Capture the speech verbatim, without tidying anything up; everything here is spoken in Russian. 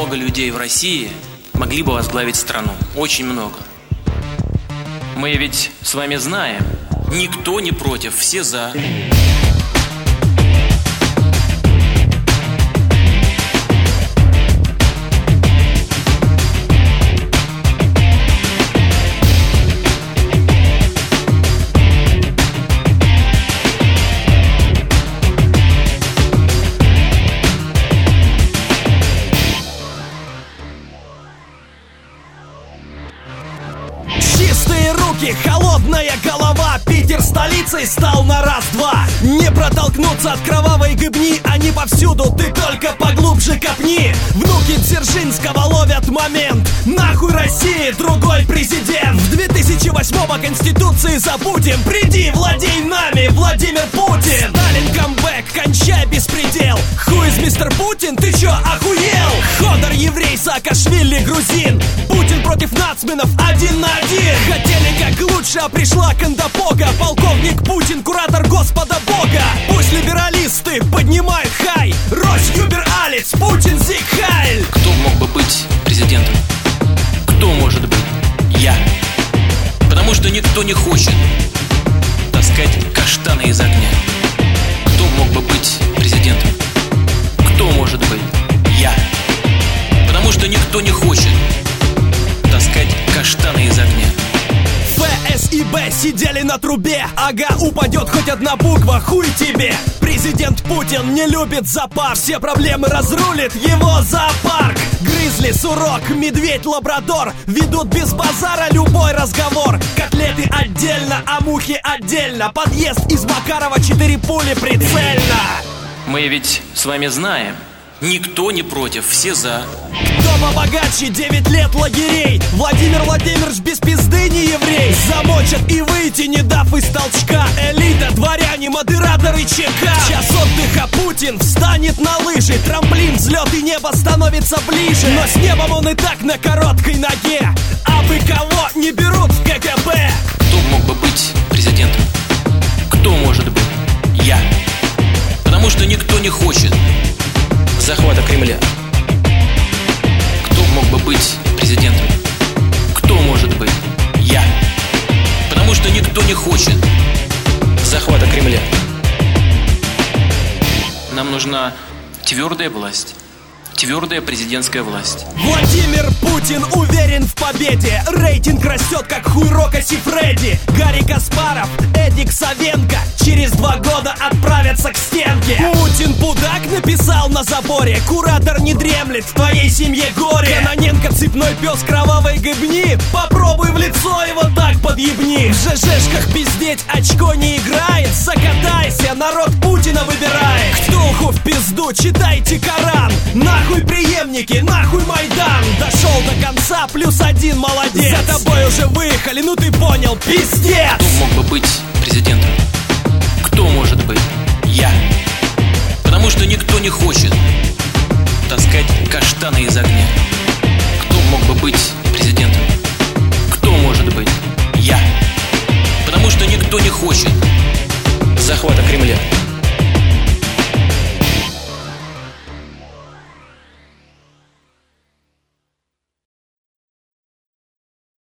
много людей в России могли бы возглавить страну. Очень много. Мы ведь с вами знаем, никто не против, все за. Чистые руки, холодная голова. Питер столицей стал на раз-два. Не протолкнуться от кровавой гыбни. Они повсюду, ты только поглубже копни. Внуки Дзержинского ловят момент. Нахуй России, другой президент. В две тысячи восьмом о Конституции забудем. Приди, владей нами, Владимир Путин. Сталин камбэк, кончай беспредел. Хуй из мистер Путин, ты чё, охуел? Ходор еврей, Саакашвили грузин. Путин против нацменов один на один. Хотели как лучше, а пришла Кандапога. Полковник Путин, куратор Господа Бога. Пусть либералисты поднимают хай. Рось, Юбер, Алец, Путин, Зиг, Хайль. Кто мог бы быть президентом? Кто может быть? Я. Потому что никто не хочет таскать каштаны из огня. Кто мог бы быть президентом? Кто может быть? Я. Потому что никто не хочет таскать каштаны из огня. Ф, С и Б сидели на трубе. Ага, упадет хоть одна буква, хуй тебе. Президент Путин не любит запар. Все проблемы разрулит его зоопарк. Гризли, сурок, медведь, лабрадор ведут без базара любой разговор. Котлеты отдельно, а мухи отдельно. Подъезд из Макарова, четыре пули прицельно. Мы ведь с вами знаем, никто не против, все за. Кто побогаче, девять лет лагерей. Владимир Владимирович без пизды не еврей. Замочат и выйти, не дав из толчка. Элита, дворяне, модераторы ЧК. Час отдыха, Путин встанет на лыжи. Трамплин, взлет и небо становится ближе. Но с небом он и так на короткой ноге. А вы кого не берут в ка гэ бэ? Кто мог бы быть президентом? Кто может быть? Я. Потому что никто не хочет захвата Кремля. Кто мог бы быть президентом? Кто может быть? Я. Потому что никто не хочет захвата Кремля. Нам нужна твердая власть. Твердая президентская власть. Владимир Путин уверен в победе. Рейтинг растет, как хуй Рока Сифреди. Гарри Каспаров, Эдик Савенко через два года отправятся к стенке. Путин Будак написал на заборе: куратор не дремлет, в твоей семье горе. Кононенко цепной пес кровавой гыбни. Попробуй в лицо его так подъебни. В ЖЖшках пиздеть очко не играет. Закатайся, народ Путина выбирает. Ктулху в пизду, читайте Коран. Нахуй преемники, нахуй Майдан. Дошел до конца, плюс один, молодец. За тобой уже выехали, ну ты понял, пиздец. Кто мог бы быть президентом? Кто может быть? Я. Потому что никто не хочет таскать каштаны из огня. Кто мог бы быть